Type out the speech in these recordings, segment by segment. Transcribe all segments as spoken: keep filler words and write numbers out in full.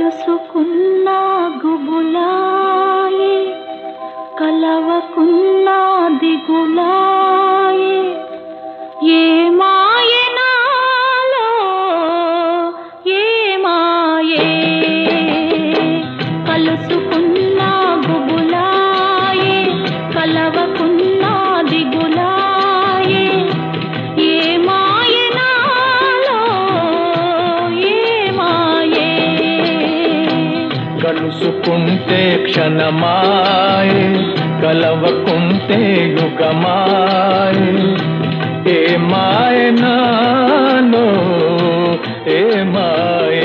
కలుసుకున్నా గుబులాయే, కలవకున్నా దిగులాయే. ఏ మాయనాలో ఏ మాయే, కలుసుకున్నా గుబులాయే, కలవకున్నా దిగులాయే. ఏ మాయనాలో ఏ మాయే, కలుసుకుంటే క్షణమాయే, కలవకుంటే యుగమాయే. ఏ మాయనాలో ఏ మాయే.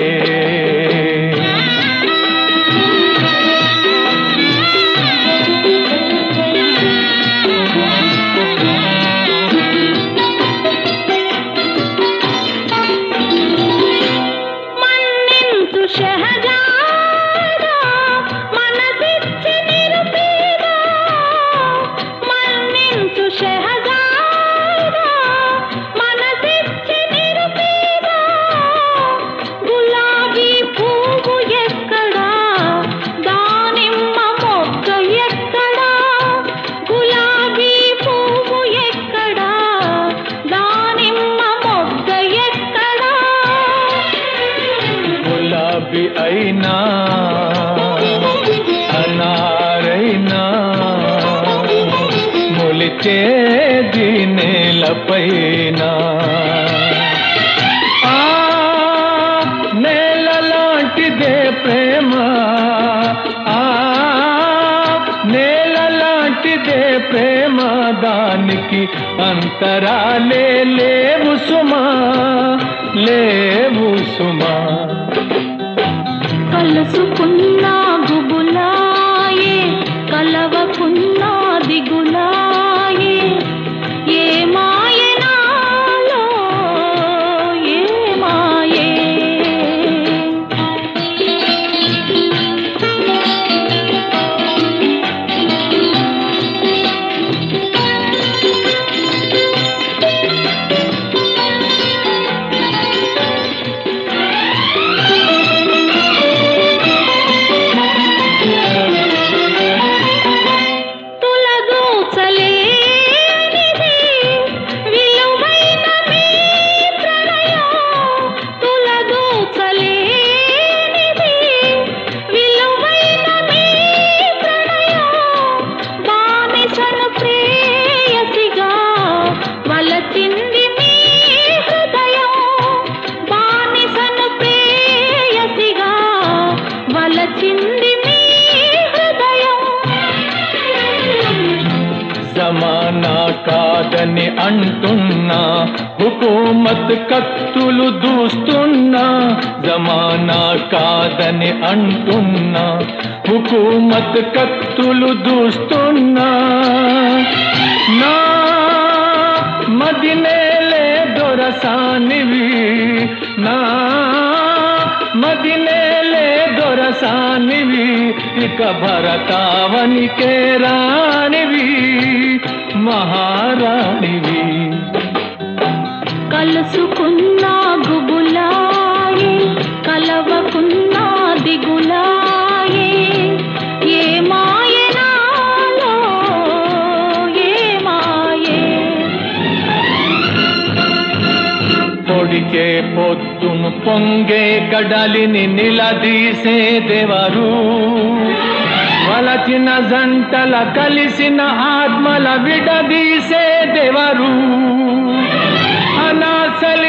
మన్నించు షహజాదా మనసిచ్చి నిరుపేదా, మన్నించు షహజాదా మనసిచ్చి నిరుపేదా. గులాబీ పువ్వు ఎక్కడా, దానిమ్మ మొక్క ఎక్కడా. గులాబీ పువ్వు ఎక్కడా, దానిమ్మ మొక్క ఎక్కడా. గులాబీ అయినా అనారైనా మొలిచేది నేలపైన. ఆ నేల లాంటిదే ప్రేమ, ఆ నేల లాంటిదే ప్రేమ. దానికి అంతరాలే లేవు సుమా, లేవు సుమా. కలుసుకున్నా గుబులాయే, కలవకున్నా దిగులాయే. ఏ మాయనాలో ఏ మాయే. తులదూచలేనిది విలువైన మీ ప్రణయం, తులదూచలేనిది విలువైన మీ ప్రణయం. బానిసను ప్రేయసిగా వలచింది మీ హృదయం, బానిసను ప్రేయసిగా వలచింది మీ హృదయం. జమానా కాదని అంటున్నా, హుకూమత్ కత్తులు దూస్తున్నా. జమానా కాదని అంటున్నా, హుకూమత్ కత్తులు దూస్తున్నా. నా మదినేలే దొరసానివి, నా మదినేలే దొరసానివి. ఇక భరతావనికే రానివి, మహారాణివి. కలుసుకున్నా గుబులాయే, కలవకున్నా దిగులాయే. ఏ మాయనాలో ఏ మాయే. పొడికే పొద్దును పొంగే కడలిని నిలదీసేదెవరు, వలచిన జంటల కలిసిన ఆత్మల విడదీసేదెవరు. అనాసల